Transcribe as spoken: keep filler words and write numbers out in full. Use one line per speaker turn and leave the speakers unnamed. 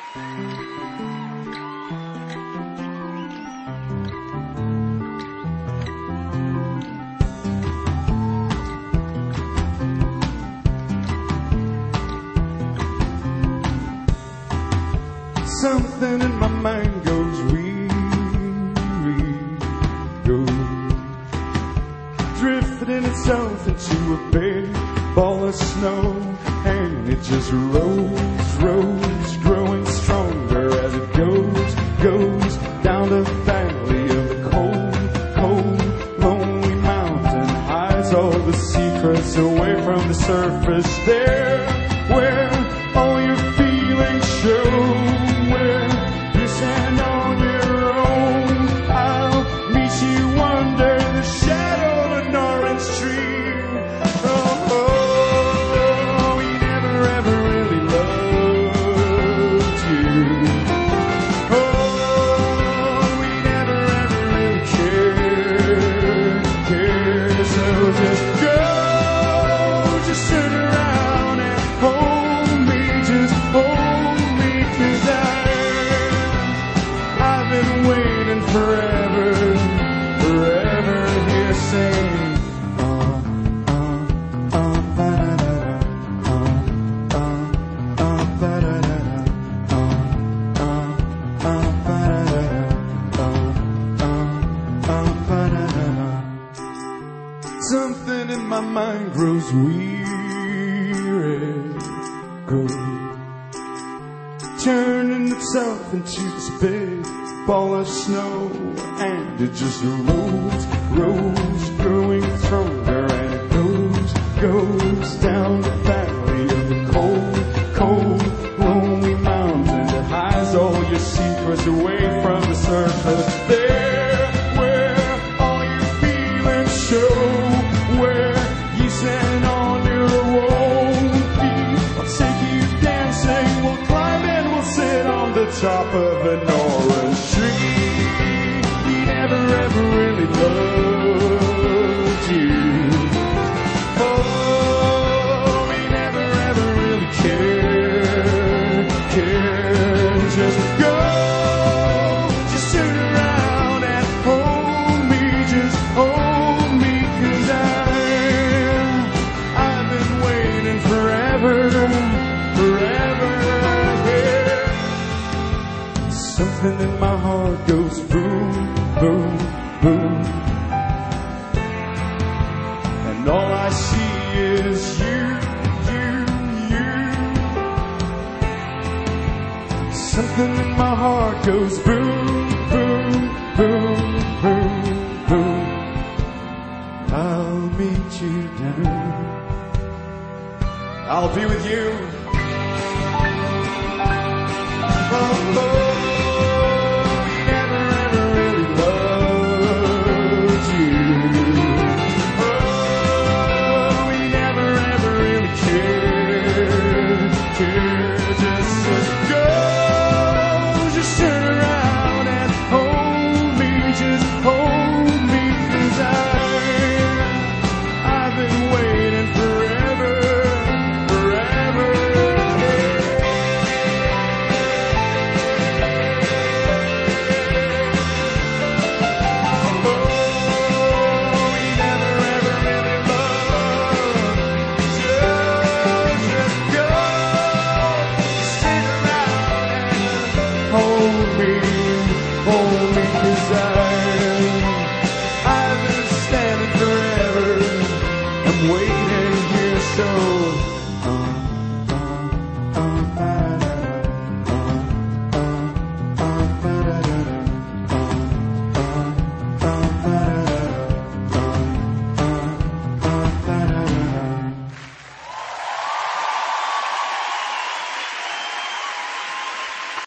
Something in my mind goes weary, goes drifting itself into a big ball of snow, and it just rolls, rolls, growing stronger as it goes, goes down the valley of the cold, cold, lonely mountain, hides all the secrets away from the surface there, where all your feelings show. Stand on your own. I'll meet you under the shadow of an orange tree. Oh, oh, we never ever really loved you. Oh, we never ever really cared, cared. So just go, just turn around and hold me, just hold me, 'cause I been waiting forever, forever here saying, uh, uh, uh, ba-da-da-da, uh, uh, uh, ba-da-da-da, uh, uh, uh, ba-da-da-da, uh, uh, uh, ba-da-da-da. Something in my mind grows weary, grows turning itself into this big ball of snow, and it just rolls, rolls, growing stronger, and it goes, goes down the valley of the cold, cold, lonely mountain that hides all your secrets away from the surface. There, where all your feelings show, where you stand on your own feet. I'll take you dancing, we'll climb and we'll sit on the top of an orange tree. We never ever really loved you. Oh, we never ever really cared, cared. Just go, just turn around and hold me, just hold me, 'cause I, I've been waiting forever, forever, yeah. Something in my heart goes boom, boom, boom, and all I see is you, you, you. Something in my heart goes boom, boom, boom, boom, boom. I'll meet you down. I'll be with you. Oh, oh. To